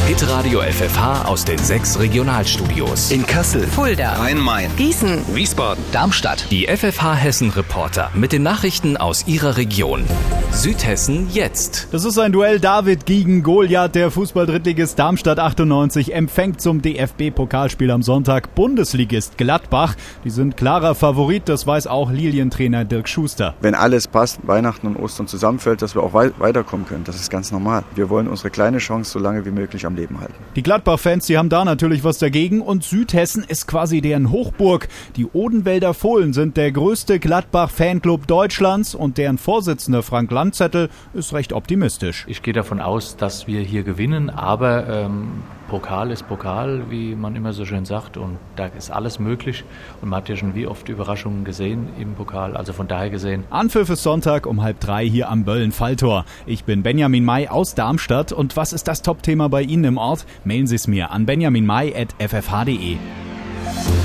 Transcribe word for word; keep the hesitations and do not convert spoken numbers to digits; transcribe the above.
Hitradio F F H aus den sechs Regionalstudios. In Kassel, Fulda, Rhein-Main, Gießen, Wiesbaden, Darmstadt. Die F F H Hessen-Reporter mit den Nachrichten aus ihrer Region. Südhessen jetzt. Das ist ein Duell David gegen Goliath. Der Fußball-Drittligist Darmstadt achtundneunzig empfängt zum D F B-Pokalspiel am Sonntag Bundesligist Gladbach. Die sind klarer Favorit, das weiß auch Lilientrainer Dirk Schuster. Wenn alles passt, Weihnachten und Ostern zusammenfällt, dass wir auch wei- weiterkommen können. Das ist ganz normal. Wir wollen unsere kleine Chance so lange wie möglich am Leben halten. Die Gladbach-Fans, die haben da natürlich was dagegen und Südhessen ist quasi deren Hochburg. Die Odenwälder Fohlen sind der größte Gladbach-Fanclub Deutschlands und deren Vorsitzender Frank Landzettel ist recht optimistisch. Ich gehe davon aus, dass wir hier gewinnen, aber ähm, Pokal ist Pokal, wie man immer so schön sagt, und da ist alles möglich und man hat ja schon wie oft Überraschungen gesehen im Pokal, also von daher gesehen. Anpfiff ist Sonntag um halb drei hier am Böllen-Falltor. Ich bin Benjamin May aus Darmstadt und was ist das Top-Thema bei Ihnen im Ort? Mailen Sie es mir an benjamin may at f f h punkt d e.